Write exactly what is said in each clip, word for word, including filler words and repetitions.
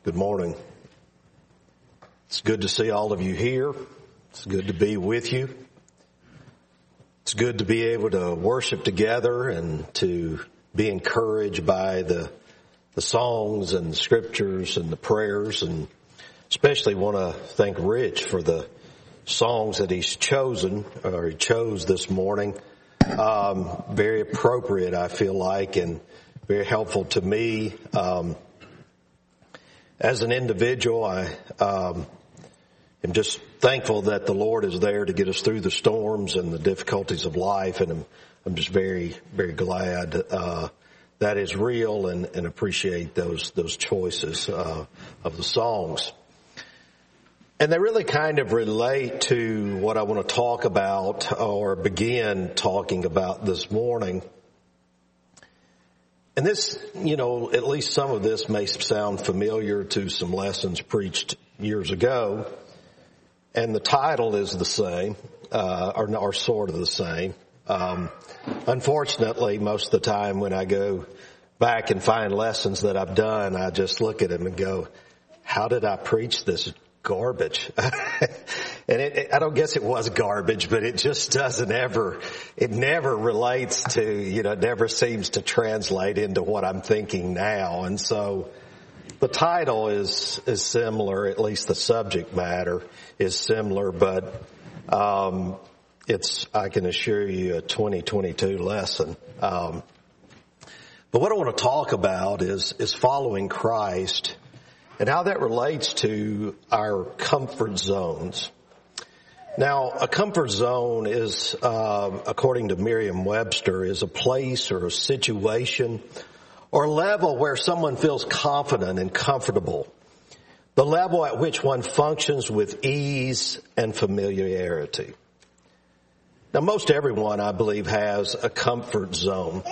Good morning. It's good to see all of you here. It's good to be with you. It's good to be able to worship together and to be encouraged by the the songs and the scriptures and the prayers, and especially want to thank Rich for the songs that he's chosen or he chose this morning. Um, very appropriate, I feel like, and very helpful to me. Um, As an individual, I um, am just thankful that the Lord is there to get us through the storms and the difficulties of life, and I'm, I'm just very, very glad uh, that is real, and, and appreciate those those choices uh, of the songs. And they really kind of relate to what I want to talk about or begin talking about this morning. And this, you know, at least some of this may sound familiar to some lessons preached years ago. And the title is the same, uh, or, or sort of the same. Um, unfortunately, most of the time when I go back and find lessons that I've done, I just look at them and go, how did I preach this garbage? And it, it, I don't guess it was garbage, but it just doesn't ever, it never relates to, you know, it never seems to translate into what I'm thinking now. And so the title is, is similar, at least the subject matter is similar, but, um, it's, I can assure you, a twenty twenty-two lesson. Um, but what I want to talk about is, is following Christ and how that relates to our comfort zones. Now, a comfort zone is, uh, according to Merriam-Webster, is a place or a situation or level where someone feels confident and comfortable. The level at which one functions with ease and familiarity. Now, most everyone, I believe, has a comfort zone.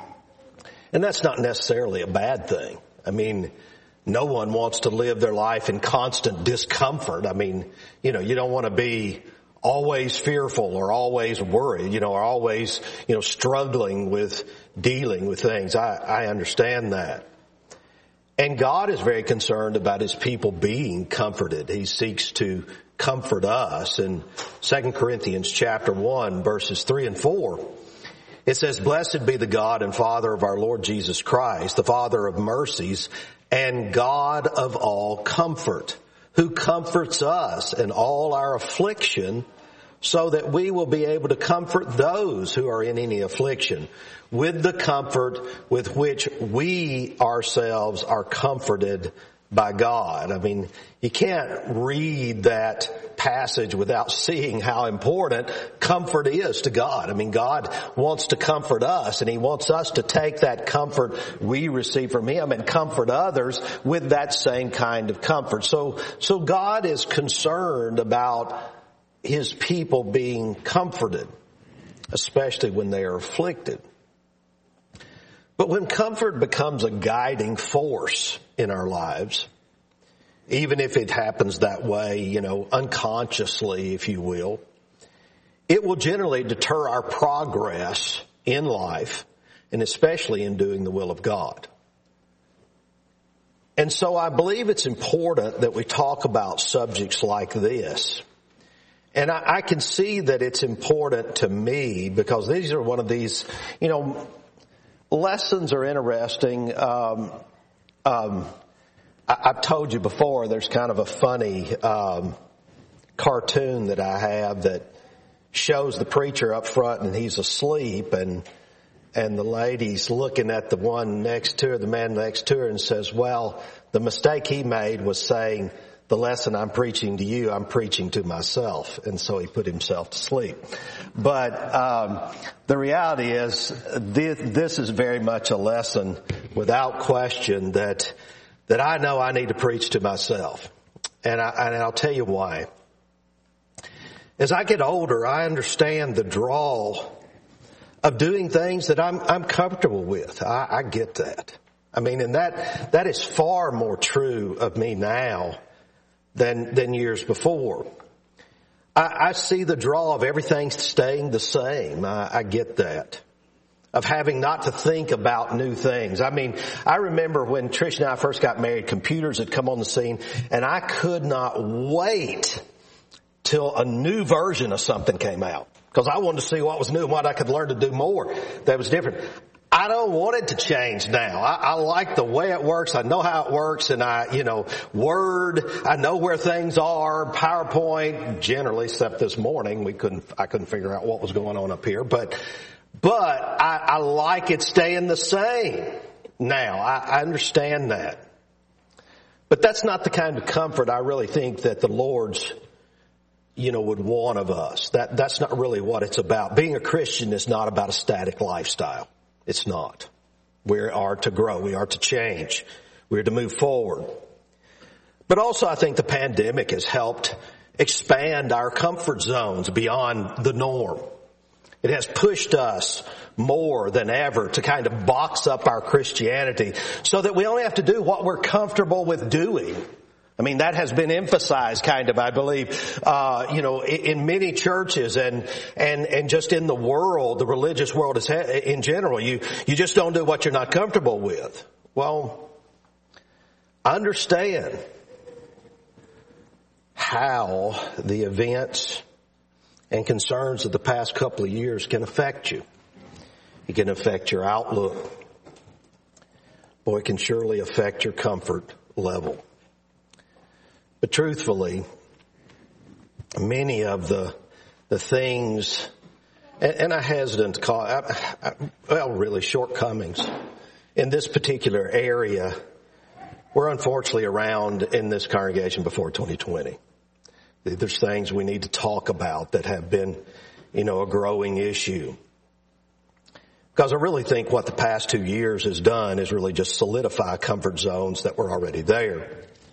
And that's not necessarily a bad thing. I mean, no one wants to live their life in constant discomfort. I mean, you know, you don't want to be always fearful or always worried, you know, or always, you know, struggling with dealing with things. I, I understand that. And God is very concerned about his people being comforted. He seeks to comfort us. In Second Corinthians chapter one, verses three and four, it says, "Blessed be the God and Father of our Lord Jesus Christ, the Father of mercies and God of all comfort, who comforts us in all our affliction, so that we will be able to comfort those who are in any affliction with the comfort with which we ourselves are comforted by God." I mean, you can't read that passage without seeing how important comfort is to God. I mean, God wants to comfort us, and he wants us to take that comfort we receive from him and comfort others with that same kind of comfort. So, so God is concerned about his people being comforted, especially when they are afflicted. But when comfort becomes a guiding force in our lives, even if it happens that way, you know, unconsciously, if you will, it will generally deter our progress in life, and especially in doing the will of God. And so I believe it's important that we talk about subjects like this. And I, I can see that it's important to me because these are one of these, you know, lessons are interesting. Um, um, I, I've told you before, there's kind of a funny um, cartoon that I have that shows the preacher up front and he's asleep, and and the lady's looking at the one next to her, the man next to her, and says, "Well, the mistake he made was saying, the lesson I'm preaching to you, I'm preaching to myself." And so he put himself to sleep. But um, the reality is this, this is very much a lesson without question that that I know I need to preach to myself. And, I, and I'll tell you why. As I get older, I understand the draw of doing things that I'm, I'm comfortable with. I, I get that. I mean, and that that is far more true of me now than than years before. I, I see the draw of everything staying the same. I, I get that. of having not to think about new things. I mean, I remember when Trish and I first got married, computers had come on the scene, and I could not wait till a new version of something came out, because I wanted to see what was new and what I could learn to do more that was different. I don't want it to change now. I, I like the way it works. I know how it works, and I, you know, Word, I know where things are. PowerPoint, generally, except this morning, we couldn't, I couldn't figure out what was going on up here, but, but I, I like it staying the same now. I, I understand that. But that's not the kind of comfort I really think that the Lord's, you know, would want of us. That, that's not really what it's about. Being a Christian is not about a static lifestyle. It's not. We are to grow. We are to change. We are to move forward. But also I think the pandemic has helped expand our comfort zones beyond the norm. It has pushed us more than ever to kind of box up our Christianity so that we only have to do what we're comfortable with doing. I mean, that has been emphasized kind of, I believe, uh, you know, in, in many churches and, and, and just in the world, the religious world is in general. You, you just don't do what you're not comfortable with. Well, understand how the events and concerns of the past couple of years can affect you. It can affect your outlook. Boy, it can surely affect your comfort level. But truthfully, many of the the things, and, and I hesitant to call, I, I, well, really shortcomings in this particular area were unfortunately around in this congregation before twenty twenty. There's things we need to talk about that have been, you know, a growing issue. Because I really think what the past two years has done is really just solidify comfort zones that were already there.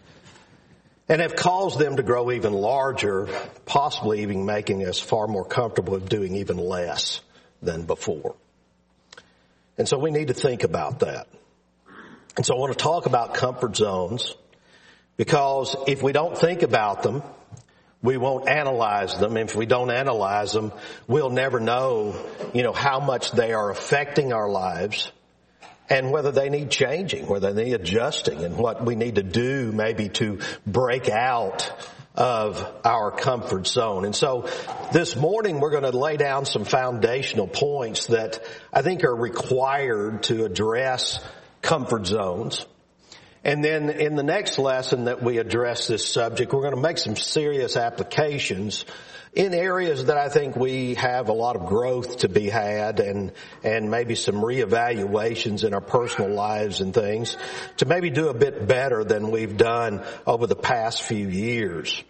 And have caused them to grow even larger, possibly even making us far more comfortable with doing even less than before. And so we need to think about that. And so I want to talk about comfort zones, because if we don't think about them, we won't analyze them. And if we don't analyze them, we'll never know, you know, how much they are affecting our lives, and whether they need changing, whether they need adjusting, and what we need to do maybe to break out of our comfort zone. And so this morning we're going to lay down some foundational points that I think are required to address comfort zones. And then in the next lesson that we address this subject, we're going to make some serious applications in areas that I think we have a lot of growth to be had, and and maybe some reevaluations in our personal lives and things to maybe do a bit better than we've done over the past few years.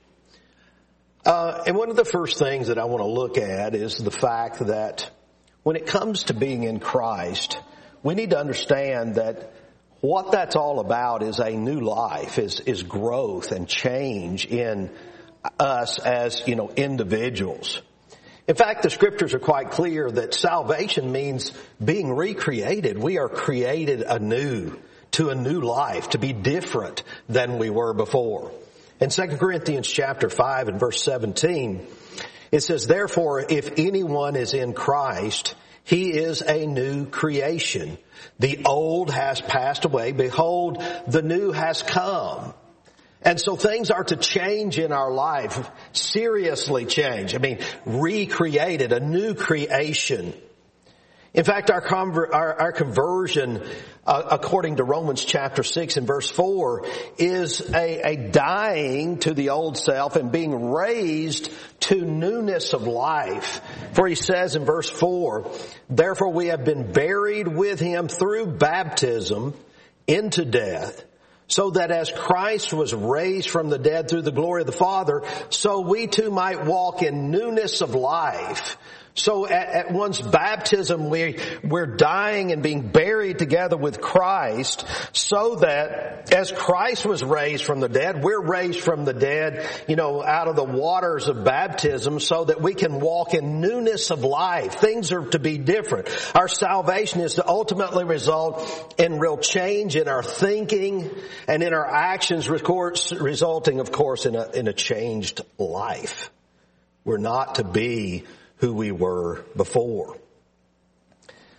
Uh, and one of the first things that I want to look at is the fact that when it comes to being in Christ, we need to understand that what that's all about is a new life, is is growth and change in us as, you know, individuals. In fact, the scriptures are quite clear that salvation means being recreated. We are created anew to a new life, to be different than we were before. In Second Corinthians chapter five and verse seventeen, it says, "Therefore, if anyone is in Christ, he is a new creation. The old has passed away. Behold, the new has come." And so things are to change in our life, seriously change. I mean, recreated, a new creation. In fact, our, conver- our, our conversion, uh, according to Romans chapter six and verse four, is a, a dying to the old self and being raised to newness of life. For he says in verse four, "Therefore we have been buried with him through baptism into death, so that as Christ was raised from the dead through the glory of the Father, so we too might walk in newness of life." So at, at one's baptism, we, we're dying and being buried together with Christ, so that as Christ was raised from the dead, we're raised from the dead, you know, out of the waters of baptism, so that we can walk in newness of life. Things are to be different. Our salvation is to ultimately result in real change in our thinking and in our actions, resulting, of course, in a, in a changed life. We're not to be who we were before.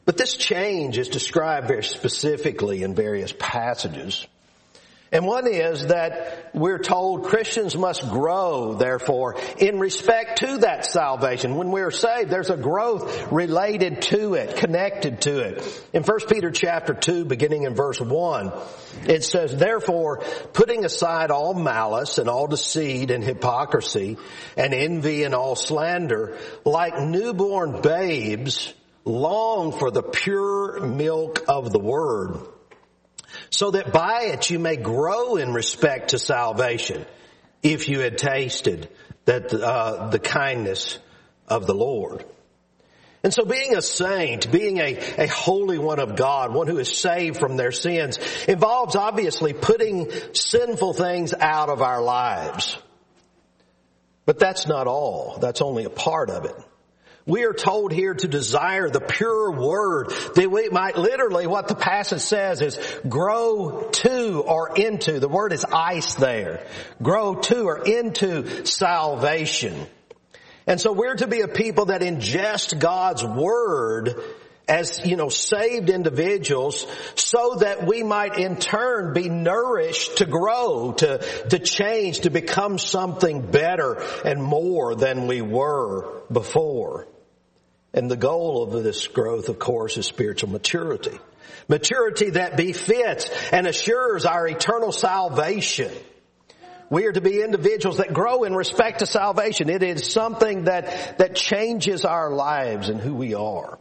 But this change is described very specifically in various passages. And one is that we're told Christians must grow, therefore, in respect to that salvation. When we're saved, there's a growth related to it, connected to it. In First Peter chapter two, beginning in verse one, it says, "Therefore, putting aside all malice and all deceit and hypocrisy and envy and all slander, like newborn babes, long for the pure milk of the word, so that by it you may grow in respect to salvation, if you had tasted that uh, the kindness of the Lord." And so being a saint, being a, a holy one of God, one who is saved from their sins, involves obviously putting sinful things out of our lives. But that's not all. That's only a part of it. We are told here to desire the pure word, that we might literally, what the passage says is grow to or into. The word is ice there. Grow to or into salvation. And so we're to be a people that ingest God's word as, you know, saved individuals, so that we might in turn be nourished to grow, to, to change, to become something better and more than we were before. And the goal of this growth, of course, is spiritual maturity. Maturity that befits and assures our eternal salvation. We are to be individuals that grow in respect to salvation. It is something that, that changes our lives and who we are.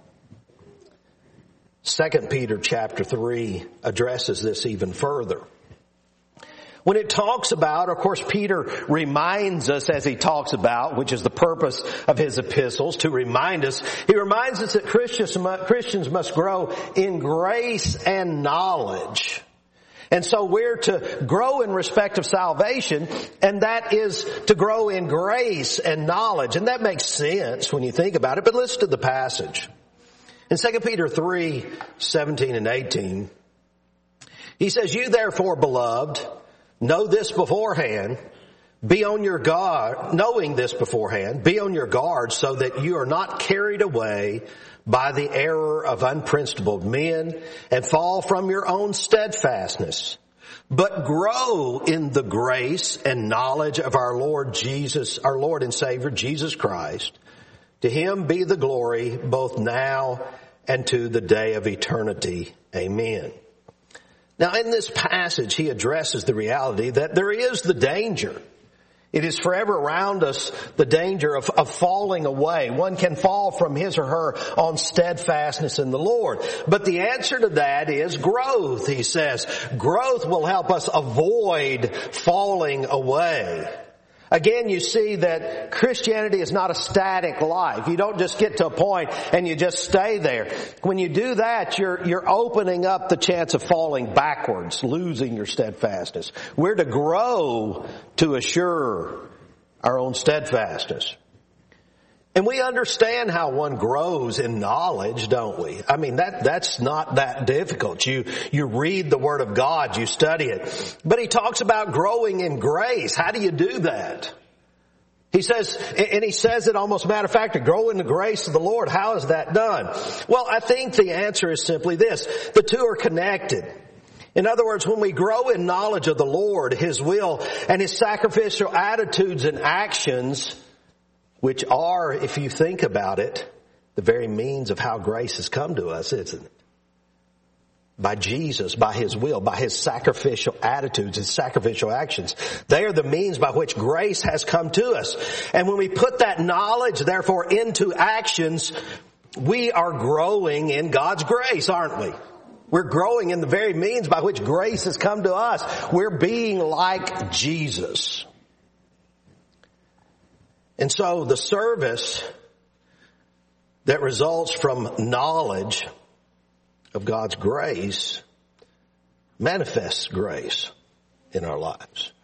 Second Peter chapter three addresses this even further. When it talks about, of course, Peter reminds us as he talks about, which is the purpose of his epistles, to remind us. He reminds us that Christians, Christians must grow in grace and knowledge. And so we're to grow in respect of salvation, and that is to grow in grace and knowledge. And that makes sense when you think about it. But listen to the passage. In Second Peter three, seventeen and eighteen, he says, "You therefore, beloved, know this beforehand, be on your guard, knowing this beforehand, be on your guard so that you are not carried away by the error of unprincipled men and fall from your own steadfastness, but grow in the grace and knowledge of our Lord Jesus, our Lord and Savior, Jesus Christ. To him be the glory both now and to the day of eternity. Amen." Now in this passage, he addresses the reality that there is the danger. It is forever around us, the danger of, of falling away. One can fall from his or her on steadfastness in the Lord. But the answer to that is growth, he says. Growth will help us avoid falling away. Again, you see that Christianity is not a static life. You don't just get to a point and you just stay there. When you do that, you're, you're opening up the chance of falling backwards, losing your steadfastness. We're to grow to assure our own steadfastness. And we understand how one grows in knowledge, don't we? I mean, that, that's not that difficult. You, you read the Word of God, you study it. But he talks about growing in grace. How do you do that? He says, and he says it almost matter of fact, to grow in the grace of the Lord. How is that done? Well, I think the answer is simply this. The two are connected. In other words, when we grow in knowledge of the Lord, His will, and His sacrificial attitudes and actions, which are, if you think about it, the very means of how grace has come to us, isn't it? By Jesus, by His will, by His sacrificial attitudes, His sacrificial actions. They are the means by which grace has come to us. And when we put that knowledge, therefore, into actions, we are growing in God's grace, aren't we? We're growing in the very means by which grace has come to us. We're being like Jesus. And so the service that results from knowledge of God's grace manifests grace in our lives.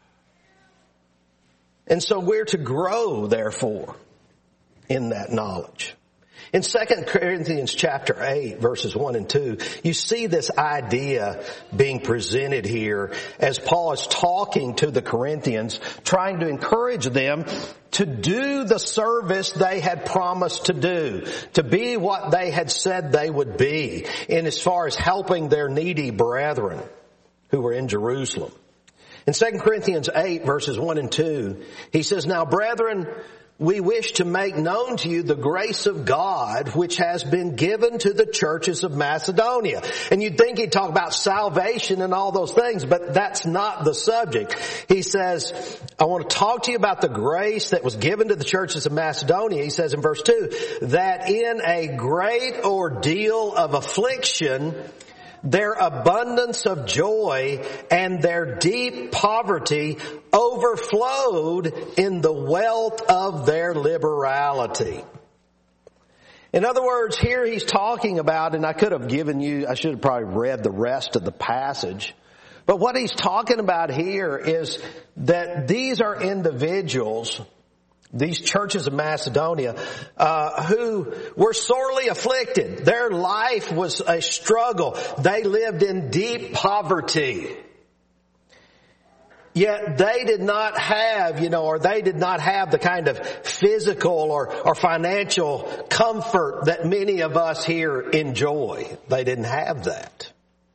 And so we're to grow, therefore, in that knowledge. In Second Corinthians chapter eight, verses one and two, you see this idea being presented here as Paul is talking to the Corinthians, trying to encourage them to do the service they had promised to do, to be what they had said they would be, in as far as helping their needy brethren who were in Jerusalem. In Second Corinthians eight, verses one and two, he says, "Now, brethren, we wish to make known to you the grace of God which has been given to the churches of Macedonia." And you'd think he'd talk about salvation and all those things, but that's not the subject. He says, I want to talk to you about the grace that was given to the churches of Macedonia. He says in verse two, "that in a great ordeal of affliction, their abundance of joy and their deep poverty overflowed in the wealth of their liberality." In other words, here he's talking about, and I could have given you, I should have probably read the rest of the passage, but what he's talking about here is that these are individuals, these churches of Macedonia, uh, who were sorely afflicted. Their life was a struggle. They lived in deep poverty. Yet they did not have, you know, or they did not have the kind of physical or, or financial comfort that many of us here enjoy. They didn't have that.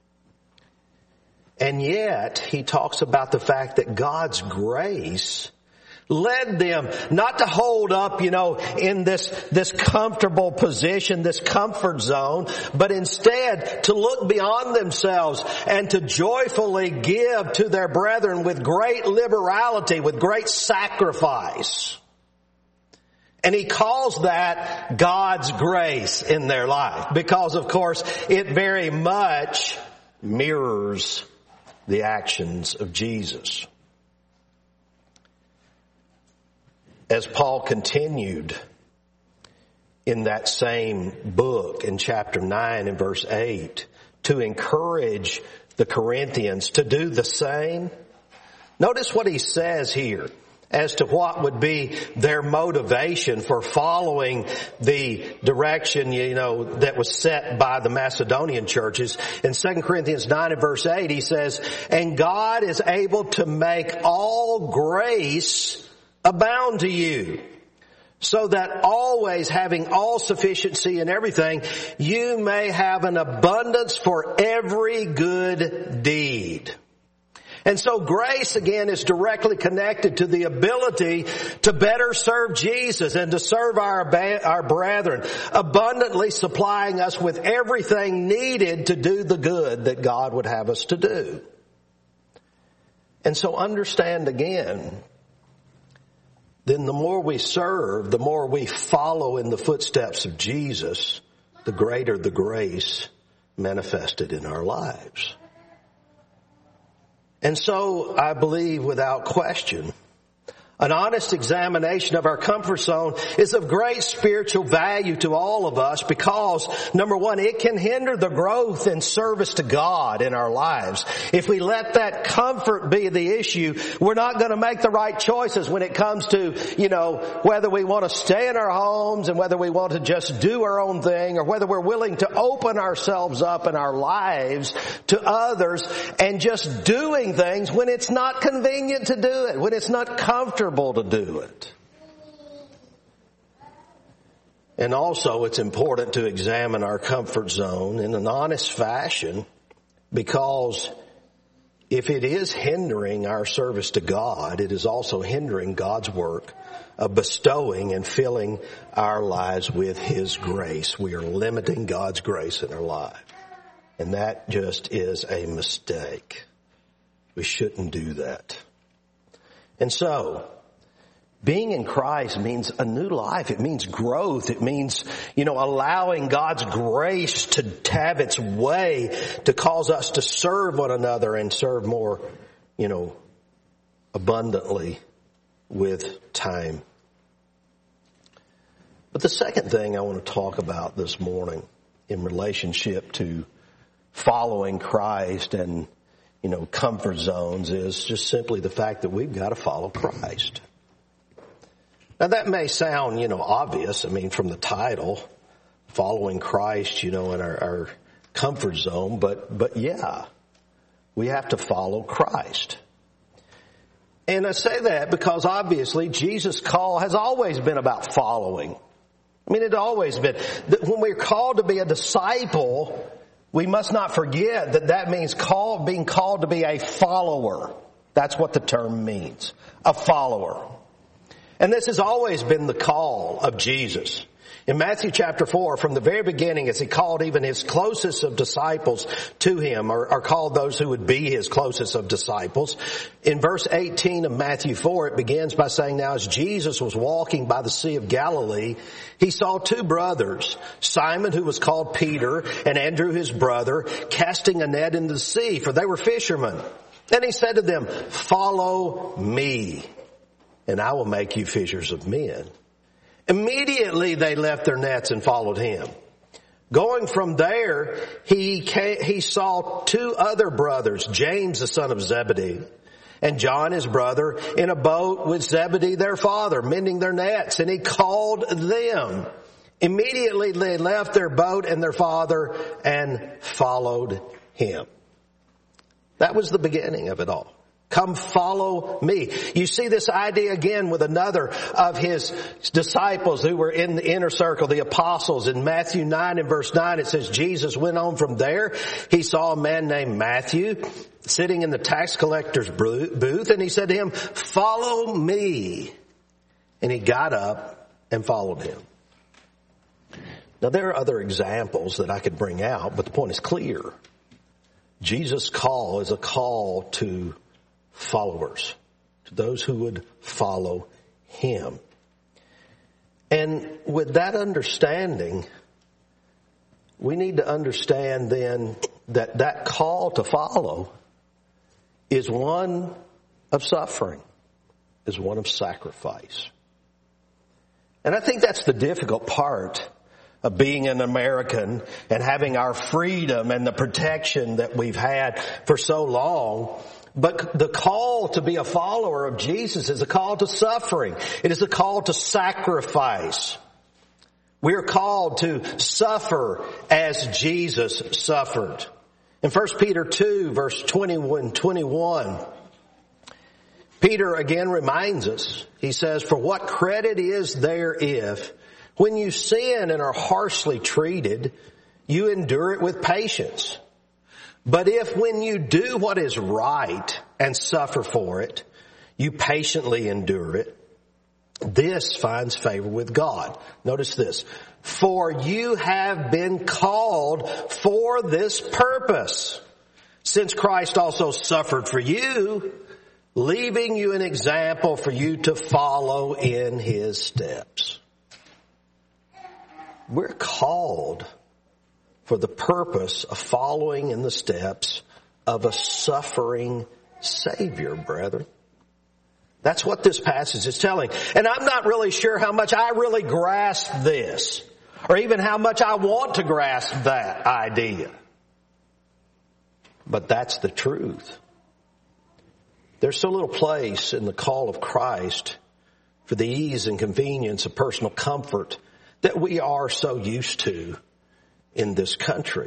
And yet he talks about the fact that God's grace led them not to hold up, you know, in this, this comfortable position, this comfort zone, but instead to look beyond themselves and to joyfully give to their brethren with great liberality, with great sacrifice. And he calls that God's grace in their life because, of course, it very much mirrors the actions of Jesus. As Paul continued in that same book in chapter nine and verse eight to encourage the Corinthians to do the same, notice what he says here as to what would be their motivation for following the direction, you know, that was set by the Macedonian churches. In Second Corinthians nine and verse eight, he says, "And God is able to make all grace abound to you, so that always having all sufficiency in everything, you may have an abundance for every good deed." And so grace again is directly connected to the ability to better serve Jesus and to serve our, our brethren, abundantly supplying us with everything needed to do the good that God would have us to do. And so understand again, then the more we serve, the more we follow in the footsteps of Jesus, the greater the grace manifested in our lives. And so I believe without question, an honest examination of our comfort zone is of great spiritual value to all of us because, number one, it can hinder the growth and service to God in our lives. If we let that comfort be the issue, we're not going to make the right choices when it comes to, you know, whether we want to stay in our homes and whether we want to just do our own thing or whether we're willing to open ourselves up in our lives to others and just doing things when it's not convenient to do it, when it's not comfortable to do it. And also it's important to examine our comfort zone in an honest fashion, because if it is hindering our service to God, it is also hindering God's work of bestowing and filling our lives with His grace. We are limiting God's grace in our life. And that just is a mistake. We shouldn't do that. And so, being in Christ means a new life. It means growth. It means, you know, allowing God's grace to have its way to cause us to serve one another and serve more, you know, abundantly with time. But the second thing I want to talk about this morning in relationship to following Christ and, you know, comfort zones is just simply the fact that we've got to follow Christ. Now that may sound, you know, obvious. I mean, from the title, following Christ, you know, in our, our comfort zone, but, but yeah, we have to follow Christ. And I say that because obviously Jesus' call has always been about following. I mean, it's always been. When we're called to be a disciple, we must not forget that that means call, being called to be a follower. That's what the term means, a follower. And this has always been the call of Jesus. In Matthew chapter four, from the very beginning, as he called even his closest of disciples to him, or, or called those who would be his closest of disciples, in verse eighteen of Matthew four, it begins by saying, now as Jesus was walking by the Sea of Galilee, he saw two brothers, Simon, who was called Peter, and Andrew, his brother, casting a net into the sea, for they were fishermen. And he said to them, follow me, and I will make you fishers of men. Immediately they left their nets and followed him. Going from there, he came, he saw two other brothers, James the son of Zebedee, and John his brother, in a boat with Zebedee their father, mending their nets, and he called them. Immediately they left their boat and their father and followed him. That was the beginning of it all. Come follow me. You see this idea again with another of his disciples who were in the inner circle, the apostles. In Matthew nine and verse nine, it says, Jesus went on from there. He saw a man named Matthew sitting in the tax collector's booth, and he said to him, follow me. And he got up and followed him. Now there are other examples that I could bring out, but the point is clear. Jesus' call is a call to followers, to those who would follow him. And with that understanding, we need to understand then that that call to follow is one of suffering, is one of sacrifice. And I think that's the difficult part of being an American and having our freedom and the protection that we've had for so long. But the call to be a follower of Jesus is a call to suffering. It is a call to sacrifice. We are called to suffer as Jesus suffered. In First Peter two, verse twenty-one, twenty-one, Peter again reminds us, he says, for what credit is there if, when you sin and are harshly treated, you endure it with patience? But if when you do what is right and suffer for it, you patiently endure it, this finds favor with God. Notice this. For you have been called for this purpose, since Christ also suffered for you, leaving you an example for you to follow in his steps. We're called for the purpose of following in the steps of a suffering Savior, brethren. That's what this passage is telling. And I'm not really sure how much I really grasp this, or even how much I want to grasp that idea. But that's the truth. There's so little place in the call of Christ for the ease and convenience of personal comfort that we are so used to in this country.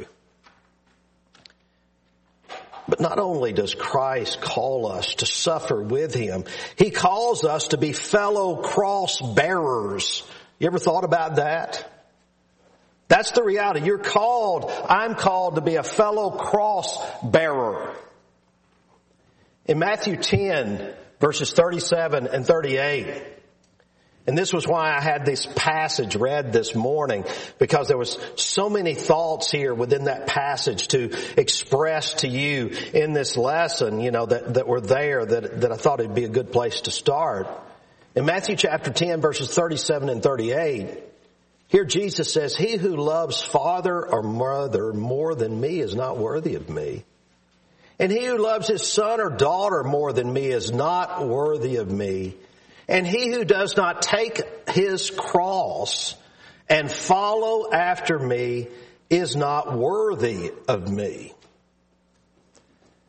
But not only does Christ call us to suffer with him, he calls us to be fellow cross bearers. You ever thought about that? That's the reality. You're called, I'm called to be a fellow cross bearer. In Matthew ten, verses thirty-seven and thirty-eight, and this was why I had this passage read this morning, because there was so many thoughts here within that passage to express to you in this lesson, you know, that, that were there that, that I thought it'd be a good place to start. In Matthew chapter ten, verses thirty-seven and thirty-eight, here Jesus says, he who loves father or mother more than me is not worthy of me. And he who loves his son or daughter more than me is not worthy of me. And he who does not take his cross and follow after me is not worthy of me.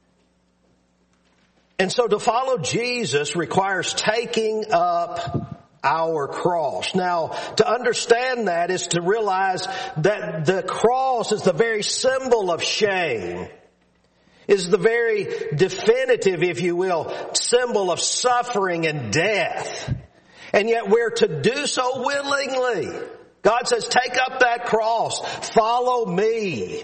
And so to follow Jesus requires taking up our cross. Now, to understand that is to realize that the cross is the very symbol of shame. Is the very definitive, if you will, symbol of suffering and death. And yet we're to do so willingly. God says, take up that cross. Follow me.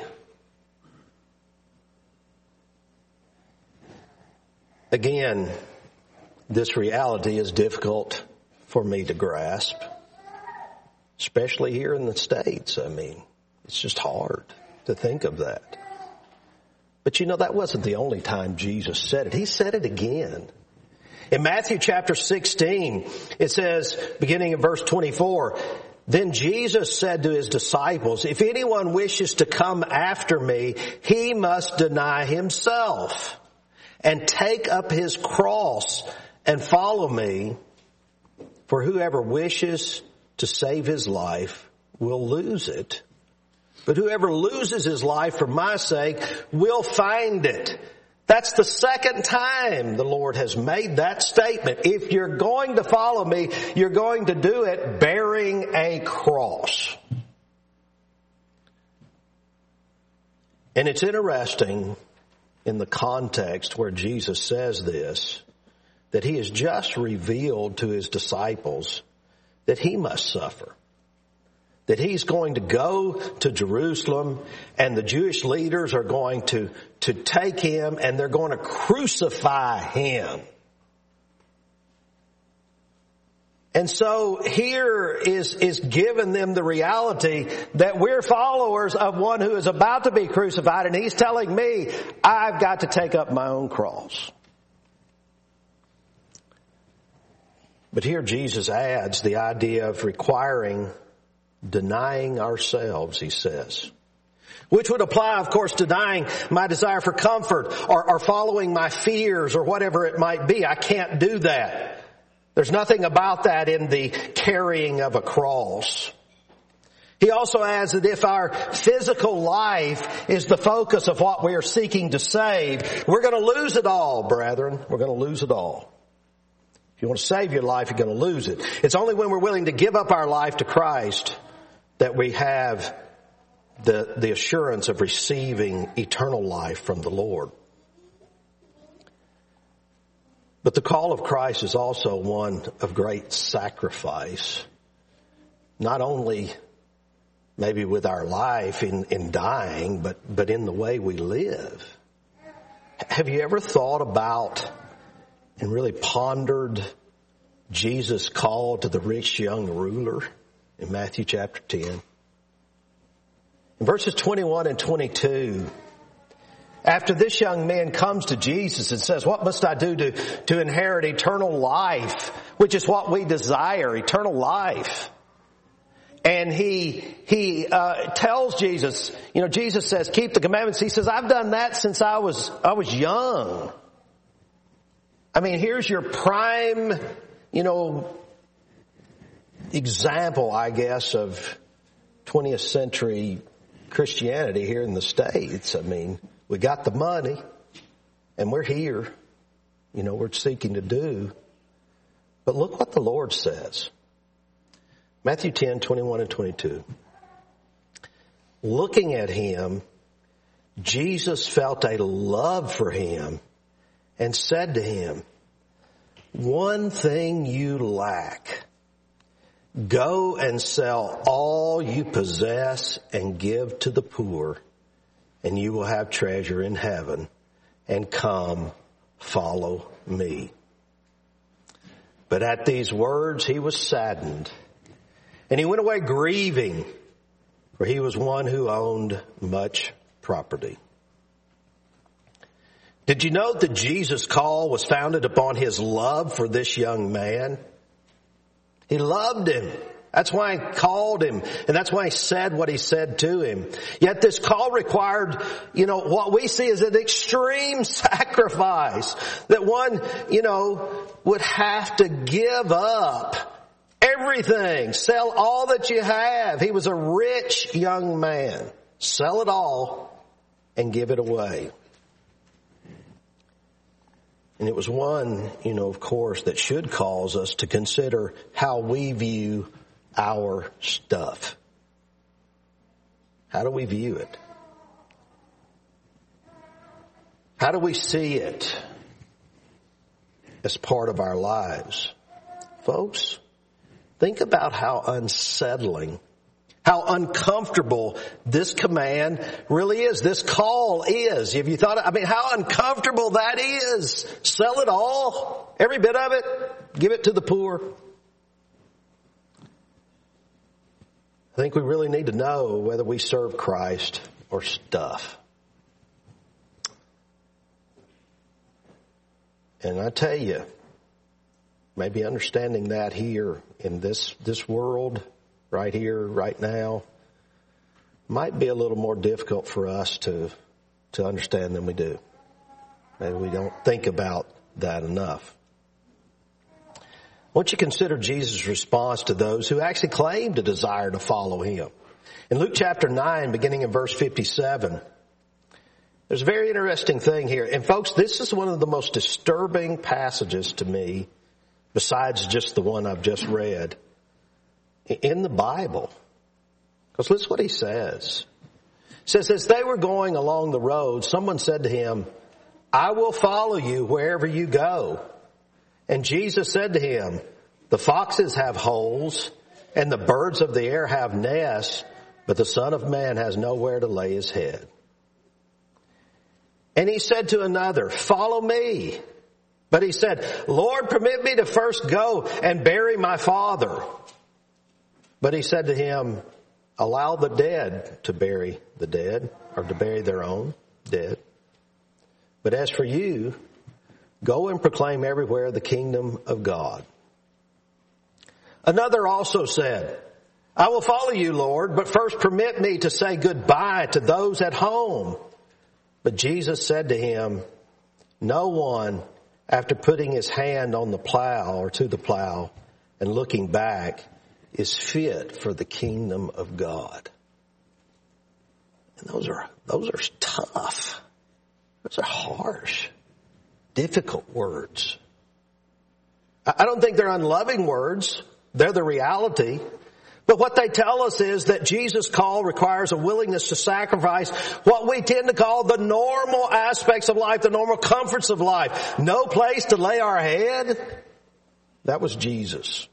Again, this reality is difficult for me to grasp, especially here in the States. I mean, it's just hard to think of that. But you know, that wasn't the only time Jesus said it. He said it again. In Matthew chapter sixteen, it says, beginning in verse twenty-four, then Jesus said to his disciples, if anyone wishes to come after me, he must deny himself and take up his cross and follow me. For whoever wishes to save his life will lose it. But whoever loses his life for my sake will find it. That's the second time the Lord has made that statement. If you're going to follow me, you're going to do it bearing a cross. And it's interesting in the context where Jesus says this, that he has just revealed to his disciples that he must suffer. That he's going to go to Jerusalem and the Jewish leaders are going to, to take him and they're going to crucify him. And so here is, is given them the reality that we're followers of one who is about to be crucified, and he's telling me I've got to take up my own cross. But here Jesus adds the idea of requiring denying ourselves, he says. Which would apply, of course, to denying my desire for comfort or, or following my fears or whatever it might be. I can't do that. There's nothing about that in the carrying of a cross. He also adds that if our physical life is the focus of what we are seeking to save, we're going to lose it all, brethren. We're going to lose it all. If you want to save your life, you're going to lose it. It's only when we're willing to give up our life to Christ that we have the, the assurance of receiving eternal life from the Lord. But the call of Christ is also one of great sacrifice. Not only maybe with our life in, in dying, but, but in the way we live. Have you ever thought about and really pondered Jesus' call to the rich young ruler in Matthew chapter ten? In verses twenty-one and twenty-two, after this young man comes to Jesus and says, what must I do to, to inherit eternal life, which is what we desire, eternal life. And he, he, uh, tells Jesus, you know, Jesus says, keep the commandments. He says, I've done that since I was, I was young. I mean, here's your prime, you know, example, I guess, of twentieth century Christianity here in the States. I mean, we got the money and we're here, you know, we're seeking to do. But look what the Lord says. Matthew ten, twenty-one and twenty-two. Looking at him, Jesus felt a love for him and said to him, one thing you lack. Go and sell all you possess and give to the poor, and you will have treasure in heaven. And come, follow me. But at these words he was saddened, and he went away grieving, for he was one who owned much property. Did you know that Jesus' call was founded upon his love for this young man? He loved him. That's why he called him, and that's why he said what he said to him. Yet this call required, you know, what we see as an extreme sacrifice. That one, you know, would have to give up everything. Sell all that you have. He was a rich young man. Sell it all and give it away. And it was one, you know, of course, that should cause us to consider how we view our stuff. How do we view it? How do we see it as part of our lives? Folks, think about how unsettling, how uncomfortable this command really is, this call is. Have you thought, I mean, how uncomfortable that is. Sell it all, every bit of it, give it to the poor. I think we really need to know whether we serve Christ or stuff. And I tell you, maybe understanding that here in this, this world, right here, right now, might be a little more difficult for us to, to understand than we do. Maybe we don't think about that enough. I want you to consider Jesus' response to those who actually claimed a desire to follow him. In Luke chapter nine, beginning in verse fifty-seven, there's a very interesting thing here. And folks, this is one of the most disturbing passages to me, besides just the one I've just read, in the Bible. Because listen what he says. He says, as they were going along the road, someone said to him, I will follow you wherever you go. And Jesus said to him, the foxes have holes and the birds of the air have nests, but the Son of Man has nowhere to lay his head. And he said to another, follow me. But he said, Lord, permit me to first go and bury my father. But he said to him, allow the dead to bury the dead, or to bury their own dead. But as for you, go and proclaim everywhere the kingdom of God. Another also said, I will follow you, Lord, but first permit me to say goodbye to those at home. But Jesus said to him, no one, after putting his hand on the plow or to the plow and looking back, is fit for the kingdom of God. And those are, those are tough. Those are harsh, difficult words. I don't think they're unloving words. They're the reality. But what they tell us is that Jesus' call requires a willingness to sacrifice what we tend to call the normal aspects of life, the normal comforts of life. No place to lay our head. That was Jesus.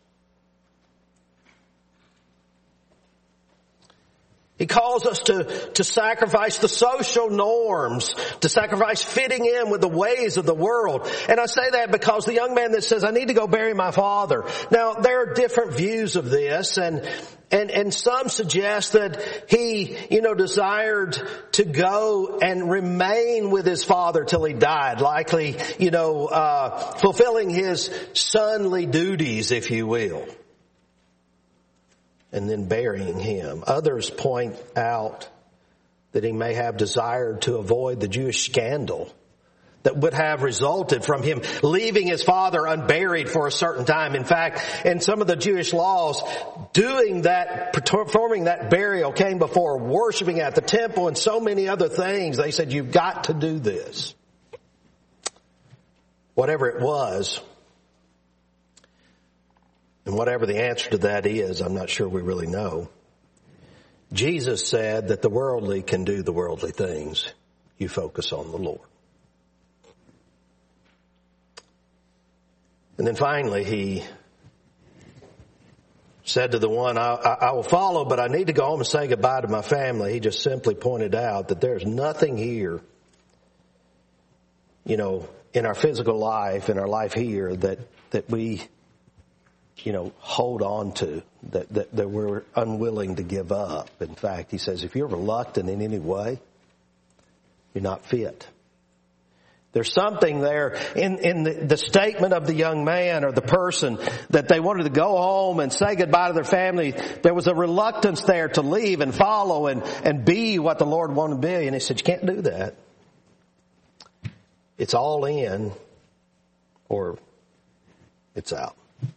He calls us to, to sacrifice the social norms, to sacrifice fitting in with the ways of the world. And I say that because the young man that says, I need to go bury my father. Now, there are different views of this, and and and some suggest that he, you know, desired to go and remain with his father till he died, likely, you know, uh fulfilling his sonly duties, if you will, and then burying him. Others point out that he may have desired to avoid the Jewish scandal that would have resulted from him leaving his father unburied for a certain time. In fact, in some of the Jewish laws, doing that, performing that burial came before worshiping at the temple and so many other things. They said, you've got to do this. Whatever it was, and whatever the answer to that is, I'm not sure we really know. Jesus said that the worldly can do the worldly things. You focus on the Lord. And then finally, he said to the one, I, I, I will follow, but I need to go home and say goodbye to my family. He just simply pointed out that there's nothing here, you know, in our physical life, in our life here, that, that we, you know, hold on to, that, that, that we're unwilling to give up. In fact, he says, if you're reluctant in any way, you're not fit. There's something there in, in the, the statement of the young man or the person that they wanted to go home and say goodbye to their family. There was a reluctance there to leave and follow and, and be what the Lord wanted to be. And he said, you can't do that. It's all in or it's out.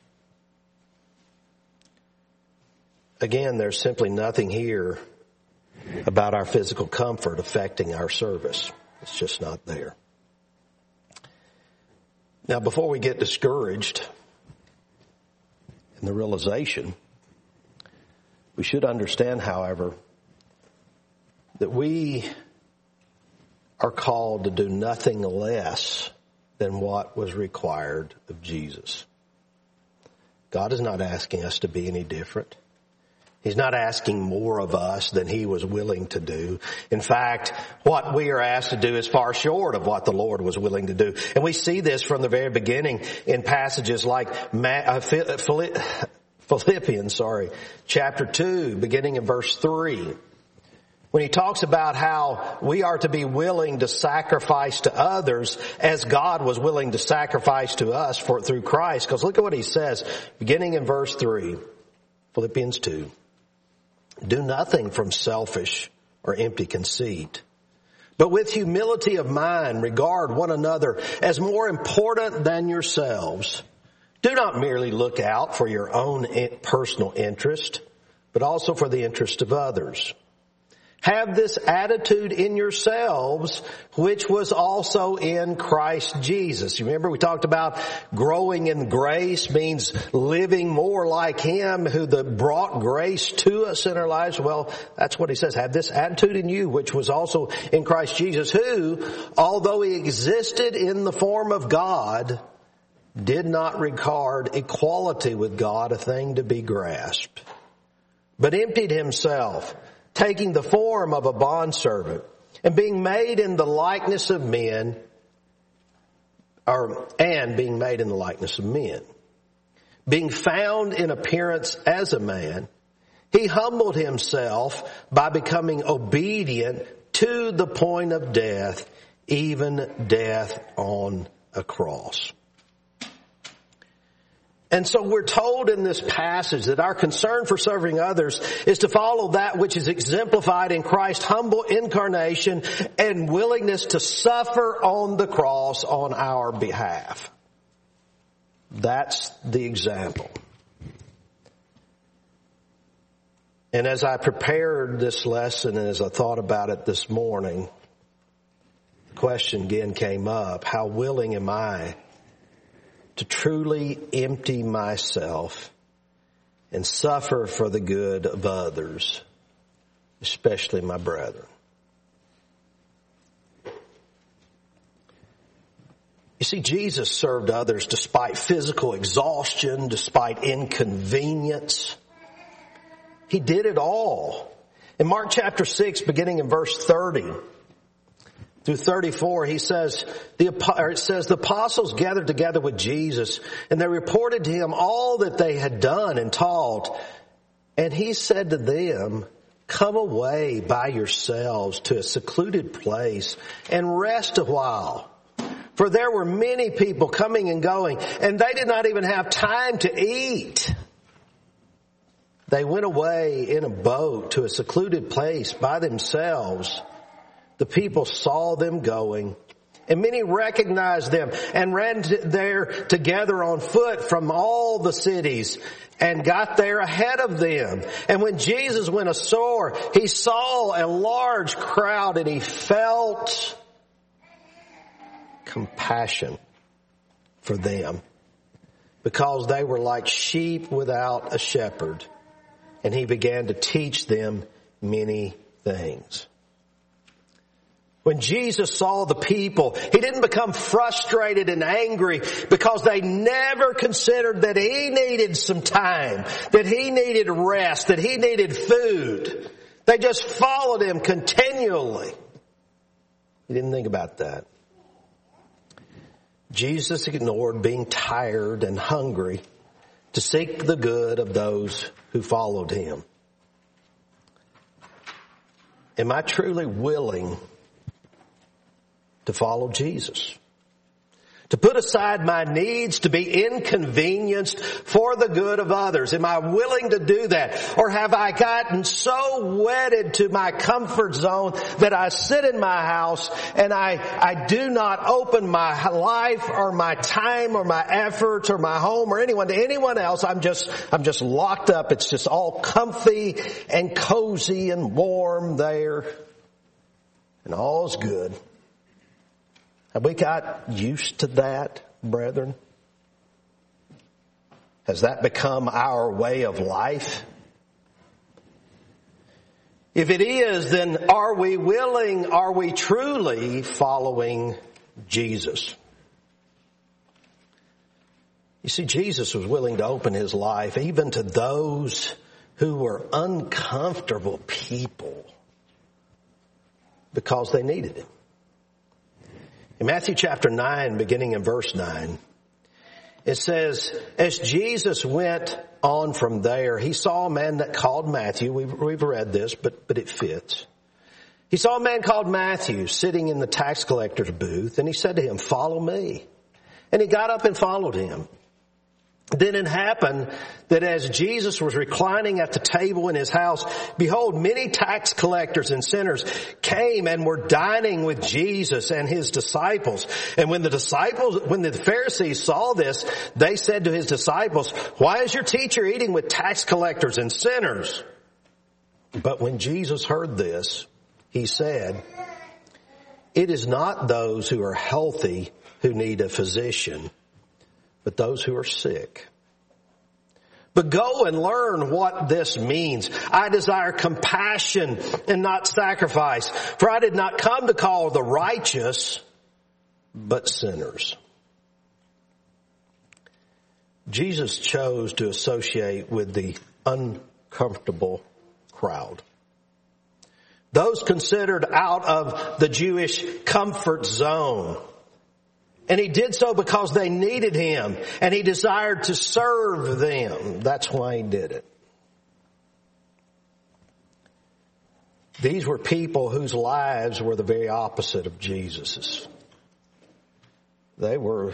Again, there's simply nothing here about our physical comfort affecting our service. It's just not there. Now, before we get discouraged in the realization, we should understand, however, that we are called to do nothing less than what was required of Jesus. God is not asking us to be any different. He's not asking more of us than he was willing to do. In fact, what we are asked to do is far short of what the Lord was willing to do. And we see this from the very beginning in passages like Philippians, sorry, chapter two, beginning in verse three. When he talks about how we are to be willing to sacrifice to others as God was willing to sacrifice to us for through Christ. Because look at what he says, beginning in verse three, Philippians two. Do nothing from selfish or empty conceit, but with humility of mind regard one another as more important than yourselves. Do not merely look out for your own personal interest, but also for the interest of others. Have this attitude in yourselves, which was also in Christ Jesus. You remember we talked about growing in grace means living more like him who the brought grace to us in our lives. Well, that's what he says. Have this attitude in you, which was also in Christ Jesus, who, although he existed in the form of God, did not regard equality with God a thing to be grasped, but emptied himself, taking the form of a bondservant, and being made in the likeness of men, or, and being made in the likeness of men. Being found in appearance as a man, he humbled himself by becoming obedient to the point of death, even death on a cross. And so we're told in this passage that our concern for serving others is to follow that which is exemplified in Christ's humble incarnation and willingness to suffer on the cross on our behalf. That's the example. And as I prepared this lesson and as I thought about it this morning, the question again came up, how willing am I to truly empty myself and suffer for the good of others, especially my brethren? You see, Jesus served others despite physical exhaustion, despite inconvenience. He did it all. In Mark chapter six, beginning in verse thirty through thirty-four, he says, the, or it says, the apostles gathered together with Jesus, and they reported to him all that they had done and taught. And he said to them, come away by yourselves to a secluded place and rest a while. For there were many people coming and going, and they did not even have time to eat. They went away in a boat to a secluded place by themselves. The people saw them going, and many recognized them and ran there together on foot from all the cities and got there ahead of them. And when Jesus went ashore, he saw a large crowd and he felt compassion for them because they were like sheep without a shepherd. And he began to teach them many things. When Jesus saw the people, he didn't become frustrated and angry because they never considered that he needed some time, that he needed rest, that he needed food. They just followed him continually. He didn't think about that. Jesus ignored being tired and hungry to seek the good of those who followed him. Am I truly willing to follow Jesus? To put aside my needs, to be inconvenienced for the good of others. Am I willing to do that? Or have I gotten so wedded to my comfort zone that I sit in my house and I, I do not open my life or my time or my efforts or my home or anyone to anyone else? I'm just, I'm just locked up. It's just all comfy and cozy and warm there. And all's good. Have we got used to that brethren? Has that become our way of life? If it is, then are we willing, are we truly following Jesus? You see, Jesus was willing to open his life even to those who were uncomfortable people because they needed him. In Matthew chapter nine, beginning in verse nine, it says, as Jesus went on from there, he saw a man that called Matthew. We've, we've read this, but, but it fits. He saw a man called Matthew sitting in the tax collector's booth, and he said to him, follow me. And he got up and followed him. Then it happened that as Jesus was reclining at the table in his house, behold, many tax collectors and sinners came and were dining with Jesus and his disciples. And when the disciples, when the Pharisees saw this, they said to his disciples, why is your teacher eating with tax collectors and sinners? But when Jesus heard this, he said, it is not those who are healthy who need a physician, but those who are sick. But go and learn what this means. I desire compassion and not sacrifice, for I did not come to call the righteous, but sinners. Jesus chose to associate with the uncomfortable crowd. Those considered out of the Jewish comfort zone. And he did so because they needed him, and he desired to serve them. That's why he did it. These were people whose lives were the very opposite of Jesus's. They were,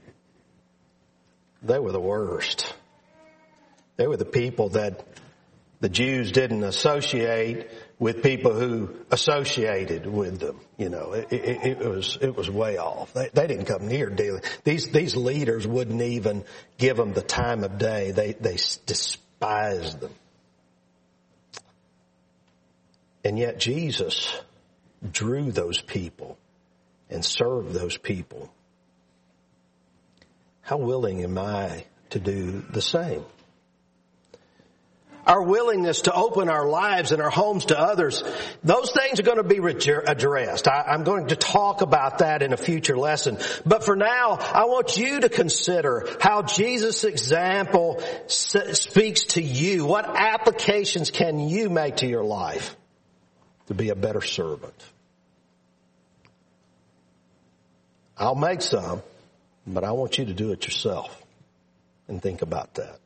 they were the worst. They were the people that the Jews didn't associate with people who associated with them. You know, it, it, it was, it was way off. They, they didn't come near dealing. These, these leaders wouldn't even give them the time of day. They, they despised them. And yet Jesus drew those people and served those people. How willing am I to do the same? Our willingness to open our lives and our homes to others, those things are going to be addressed. I, I'm going to talk about that in a future lesson. But for now, I want you to consider how Jesus' example speaks to you. What applications can you make to your life to be a better servant? I'll make some, but I want you to do it yourself and think about that.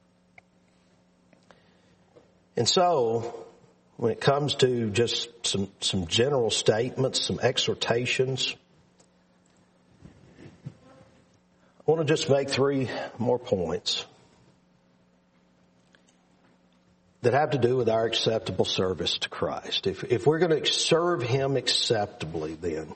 And so, when it comes to just some, some general statements, some exhortations, I want to just make three more points that have to do with our acceptable service to Christ. If, if we're going to serve him acceptably, then,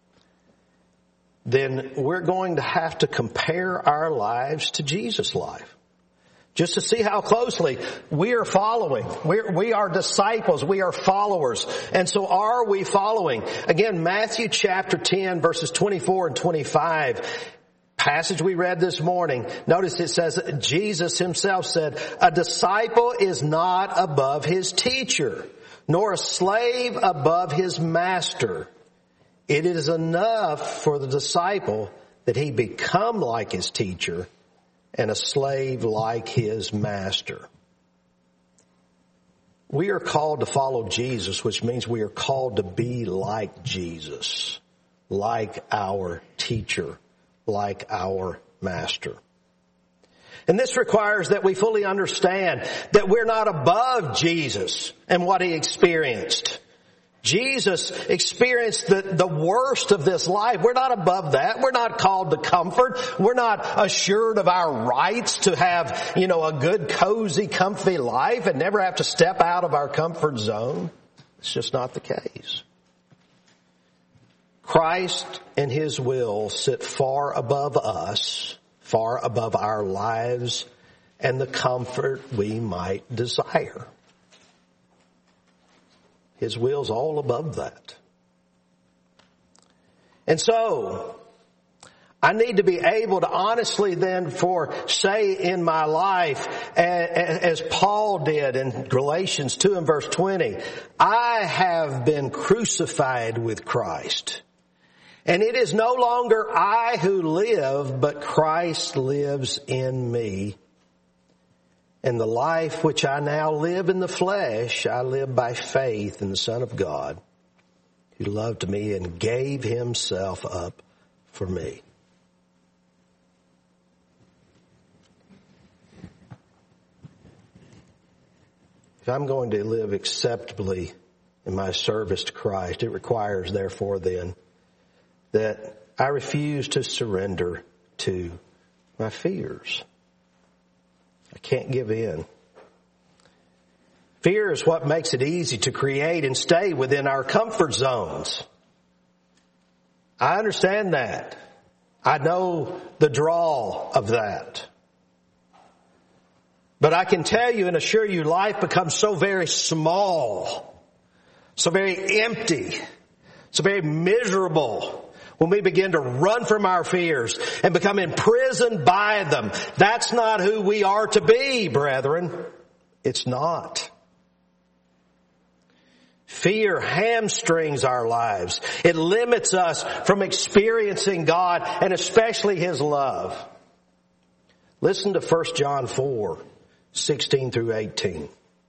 then we're going to have to compare our lives to Jesus' life. Just to see how closely we are following. We're, we are disciples. We are followers. And so are we following? Again, Matthew chapter ten, verses twenty-four and twenty-five, passage we read this morning. Notice it says, Jesus himself said, a disciple is not above his teacher, nor a slave above his master. It is enough for the disciple that he become like his teacher, and a slave like his master. We are called to follow Jesus, which means we are called to be like Jesus, like our teacher, like our master. And this requires that we fully understand that we're not above Jesus and what he experienced. Jesus experienced the, the worst of this life. We're not above that. We're not called to comfort. We're not assured of our rights to have, you know, a good, cozy, comfy life and never have to step out of our comfort zone. It's just not the case. Christ and his will sit far above us, far above our lives and the comfort we might desire. His will's all above that. And so, I need to be able to honestly then for say in my life, as Paul did in Galatians two and verse twenty, I have been crucified with Christ. And it is no longer I who live, but Christ lives in me. And the life which I now live in the flesh, I live by faith in the Son of God, who loved me and gave himself up for me. If I'm going to live acceptably in my service to Christ, it requires, therefore, then, that I refuse to surrender to my fears. I can't give in. Fear is what makes it easy to create and stay within our comfort zones. I understand that. I know the draw of that. But I can tell you and assure you, life becomes so very small, so very empty, so very miserable when we begin to run from our fears and become imprisoned by them. That's not who we are to be, brethren. It's not. Fear hamstrings our lives. It limits us from experiencing God and especially His love. Listen to First John four. sixteen through eighteen.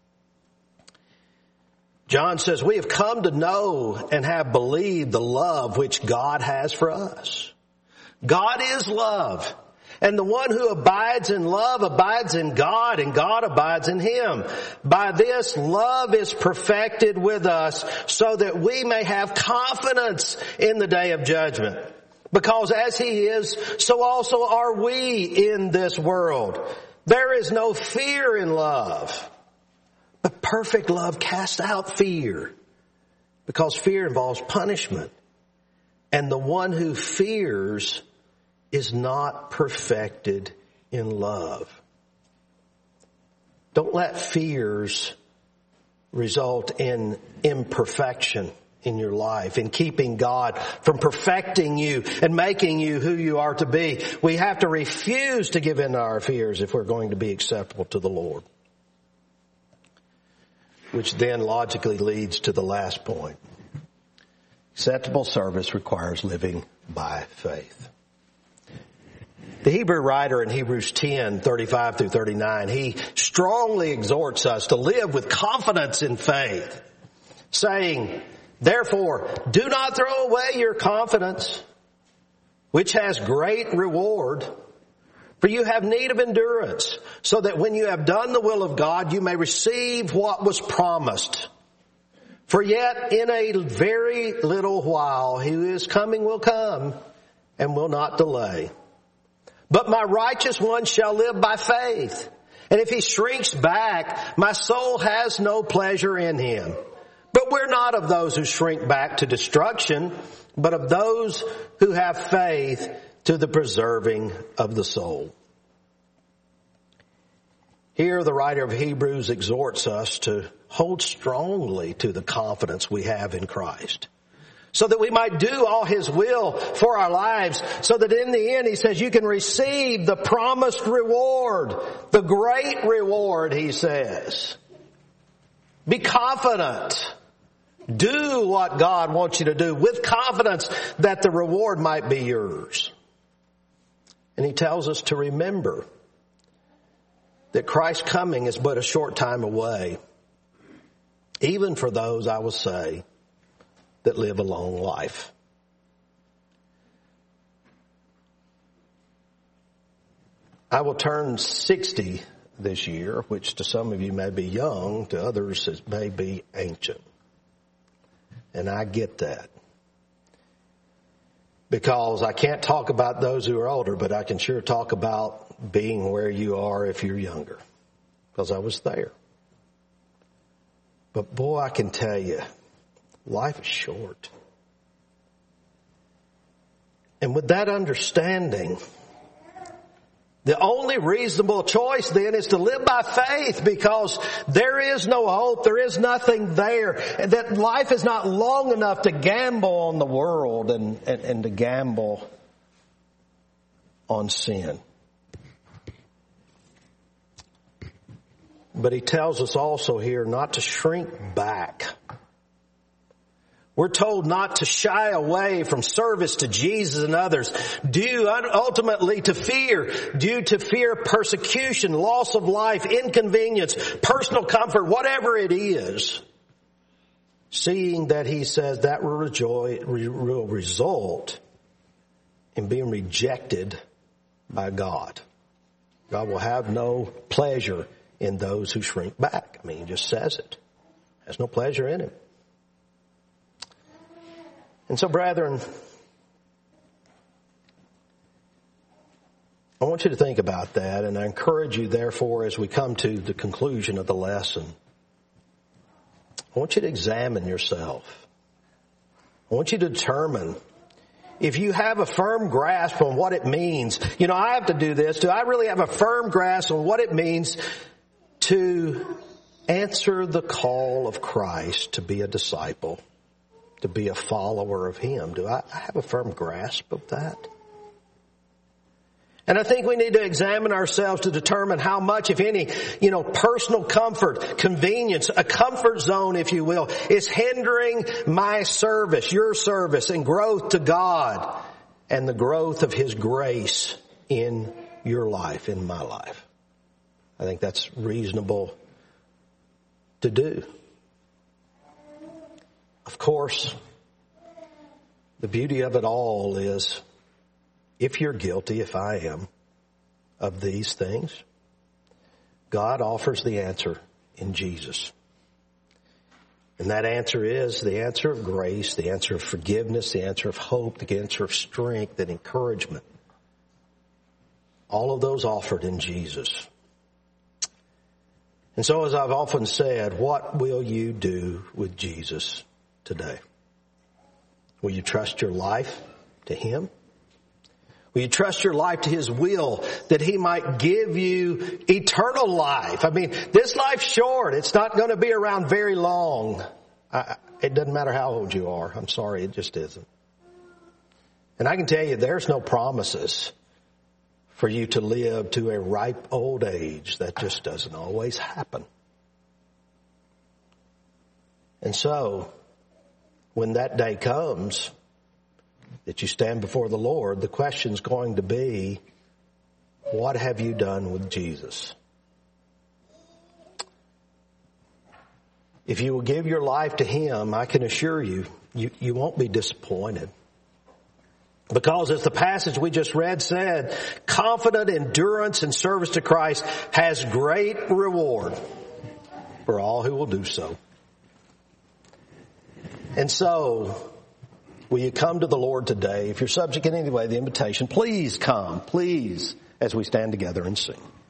John says, we have come to know and have believed the love which God has for us. God is love. And the one who abides in love abides in God, and God abides in him. By this, love is perfected with us, so that we may have confidence in the day of judgment. Because as he is, so also are we in this world. There is no fear in love, but perfect love casts out fear, because fear involves punishment. And the one who fears is not perfected in love. Don't let fears result in imperfection in your life, in keeping God from perfecting you and making you who you are to be. We have to refuse to give in to our fears if we're going to be acceptable to the Lord. Which then logically leads to the last point. Acceptable service requires living by faith. The Hebrew writer in Hebrews ten, thirty-five through thirty-nine, he strongly exhorts us to live with confidence in faith, saying, therefore, do not throw away your confidence, which has great reward, for you have need of endurance, so that when you have done the will of God, you may receive what was promised. For yet in a very little while, he who is coming will come and will not delay. But my righteous one shall live by faith. And if he shrinks back, my soul has no pleasure in him. But we're not of those who shrink back to destruction, but of those who have faith to the preserving of the soul. Here the writer of Hebrews exhorts us to hold strongly to the confidence we have in Christ, so that we might do all His will for our lives, so that in the end, he says, you can receive the promised reward, the great reward, he says. Be confident. Do what God wants you to do with confidence that the reward might be yours. And he tells us to remember that Christ's coming is but a short time away, even for those, I will say, that live a long life. I will turn sixty this year, which to some of you may be young, to others it may be ancient. And I get that. Because I can't talk about those who are older, but I can sure talk about being where you are if you're younger. Because I was there. But boy, I can tell you, life is short. And with that understanding, the only reasonable choice then is to live by faith, because there is no hope, there is nothing there. And that life is not long enough to gamble on the world and, and, and to gamble on sin. But he tells us also here not to shrink back. We're told not to shy away from service to Jesus and others due ultimately to fear, due to fear of persecution, loss of life, inconvenience, personal comfort, whatever it is. Seeing that he says that will, rejoice, will result in being rejected by God. God will have no pleasure in those who shrink back. I mean, he just says it. Has no pleasure in him. And so, brethren, I want you to think about that, and I encourage you, therefore, as we come to the conclusion of the lesson, I want you to examine yourself. I want you to determine if you have a firm grasp on what it means. You know, I have to do this. Do I really have a firm grasp on what it means to answer the call of Christ to be a disciple, to be a follower of Him? Do I have a firm grasp of that? And I think we need to examine ourselves to determine how much, if any, you know, personal comfort, convenience, a comfort zone, if you will, is hindering my service, your service, and growth to God and the growth of His grace in your life, in my life. I think that's reasonable to do. Of course, the beauty of it all is, if you're guilty, if I am, of these things, God offers the answer in Jesus. And that answer is the answer of grace, the answer of forgiveness, the answer of hope, the answer of strength and encouragement. All of those offered in Jesus. And so, as I've often said, what will you do with Jesus today? Will you trust your life to Him? Will you trust your life to His will that He might give you eternal life? I mean, this life's short. It's not going to be around very long. I, it doesn't matter how old you are. I'm sorry, it just isn't. And I can tell you there's no promises for you to live to a ripe old age. That just doesn't always happen. And so, when that day comes, that you stand before the Lord, the question's going to be, what have you done with Jesus? If you will give your life to Him, I can assure you, you, you won't be disappointed. Because as the passage we just read said, confident endurance and service to Christ has great reward for all who will do so. And so, will you come to the Lord today? If you're subject in any way to the invitation, please come, please, as we stand together and sing.